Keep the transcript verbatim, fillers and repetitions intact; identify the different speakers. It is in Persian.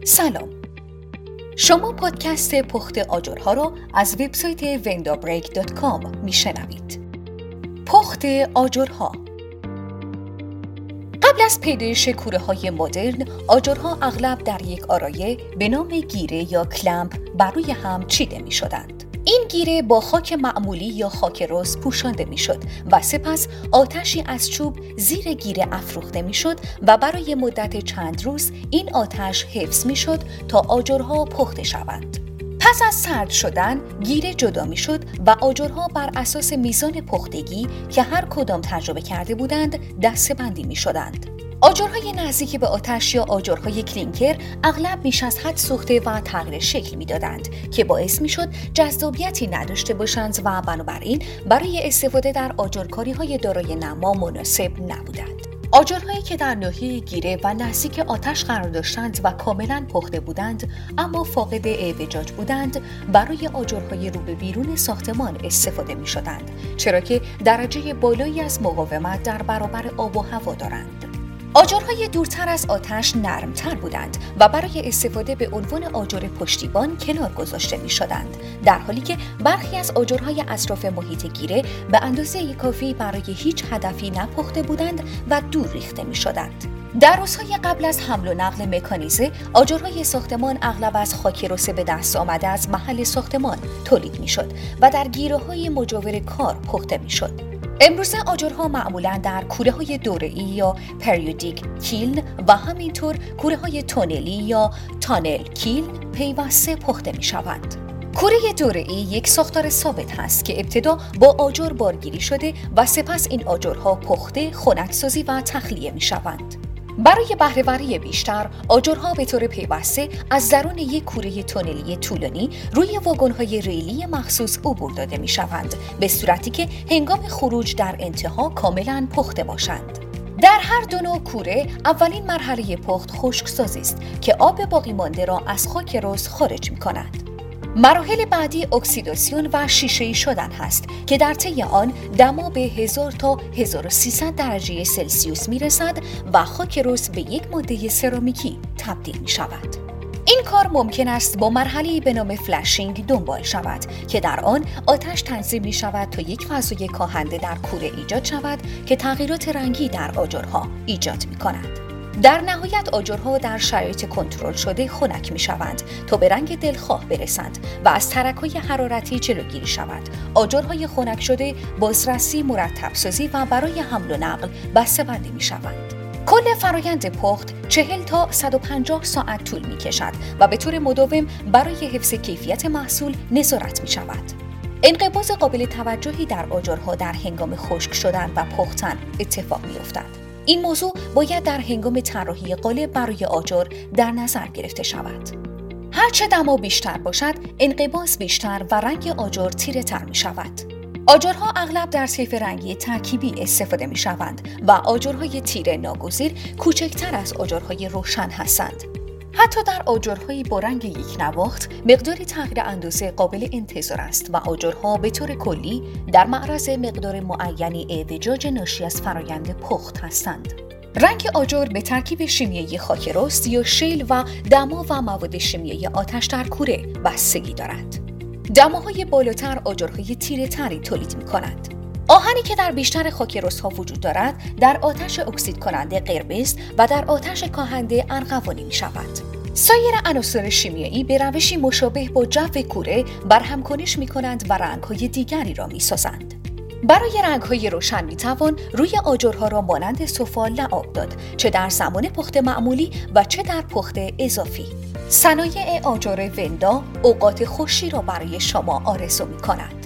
Speaker 1: سلام. شما پادکست پخت آجرها را از وبسایت ویندا بریک دات کام میشنوید. پخت آجرها. قبل از پیدایش کوره‌های مدرن، آجرها اغلب در یک آرایه به نام گیره یا کلمپ بر روی هم چیده می‌شدند. این گیره با خاک معمولی یا خاک رس پوشانده می‌شد و سپس آتشی از چوب زیر گیره افروخته می‌شد و برای مدت چند روز این آتش حفظ می‌شد تا آجرها پخته شوند. پس از سرد شدن، گیره جدا می‌شد و آجرها بر اساس میزان پختگی که هر کدام تجربه کرده بودند دسته‌بندی می‌شدند. آجرهای نزدیک به آتش یا آجرهای کلینکر اغلب بیش از حد سوخته و تغییر شکل می‌دادند که باعث می‌شد جذابیتی نداشته باشند و بنابراین برای استفاده در آجرکاری‌های دارای نما مناسب نبودند. آجرهایی که در ناحیه گیره و نزدیک آتش قرار داشتند و کاملاً پخته بودند اما فاقد اعوجاج بودند، برای آجرهای رو به بیرون ساختمان استفاده می‌شدند، چرا که درجه بالایی از مقاومت در برابر آب و هوا دارند. آجرهای دورتر از آتش نرمتر بودند و برای استفاده به عنوان آجر پشتیبان کنار گذاشته می شدند، در حالی که برخی از آجرهای اطراف محیط گیره به اندازه کافی برای هیچ هدفی نپخته بودند و دور ریخته می شدند. در روزهای قبل از حمل و نقل مکانیزه، آجرهای ساختمان اغلب از خاک رس به دست آمده از محل ساختمان تولید می شد و در گیره‌های مجاور کار پخته می شد. امروزه آجرها معمولاً در کوره‌های دوره‌ای یا پریودیک کیلن و همینطور کوره‌های تونلی یا تانل کیلن پیوسته پخته می‌شوند. کوره دوره‌ای یک ساختار ثابت هست که ابتدا با آجر بارگیری شده و سپس این آجرها پخته، خنک‌سازی و تخلیه می‌شوند. برای بهره‌وری بیشتر، آجرها به طور پیوسته از درون یک کوره تونلی طولانی روی واگن‌های ریلی مخصوص عبور داده می‌شوند، به صورتی که هنگام خروج در انتها کاملاً پخته باشند. در هر دو نوع کوره، اولین مرحله پخت خشکسازی است که آب باقی مانده را از خاک رس خارج می‌کند. مراحل بعدی اکسیداسیون و شیشه‌ای شدن هست که در طی آن دما به هزار تا هزار و سیصد درجه سلسیوس میرسد و خاک رس به یک ماده سرامیکی تبدیل می شود. این کار ممکن است با مرحله‌ای به نام فلشینگ دنبال شود که در آن آتش تنظیم می شود تا یک فضای کاهنده در کوره ایجاد شود که تغییرات رنگی در آجرها ایجاد می کند. در نهایت آجرها در شرایط کنترل شده خنک می شوند تا به رنگ دلخواه برسند و از ترک‌های حرارتی جلوگیری شود. آجرهای خنک شده بازرسی، مرتب سازی و برای حمل و نقل بسته‌بندی می شوند. کل فرایند پخت چهل تا صد و پنجاه ساعت طول می کشد و به طور مداوم برای حفظ کیفیت محصول نظارت می شود. انقباض قابل توجهی در آجرها در هنگام خشک شدن و پختن اتفاق می افتد. این موضوع باید در هنگام طراحی قالب برای آجر در نظر گرفته شود. هرچه دما بیشتر باشد، انقباض بیشتر و رنگ آجر تیره‌تر می شود. آجرها اغلب در طیف رنگی ترکیبی استفاده می شوند و آجرهای تیره ناگزیر کوچکتر از آجرهای روشن هستند. حتی در آجرهایی با رنگ یک نواخت مقدار تغییر اندازه قابل انتظار است و آجرها به طور کلی در معرض مقدار معینی اعوجاج ناشی از فرایند پخت هستند. رنگ آجر به ترکیب شیمیایی خاک رس یا شیل و دما و مواد شیمیایی آتش در کوره بستگی دارد. دماهای بالاتر آجرهای تیره تری تولید می کنند. آهنی که در بیشتر خاک رس‌ها وجود دارد در آتش اکسید کننده قرمز و در آتش کاهنده ارغوانی می شود. سایر عناصر شیمیایی به روشی مشابه با جو کوره برهمکنش می کنند و رنگ‌های دیگری را می سازند. برای رنگ‌های روشن می توان روی آجرها را مانند سفال لعاب داد، چه در زمان پخت معمولی و چه در پخت اضافی. صنایع آجر وندا اوقات خوشی را برای شما آرزو می کنند.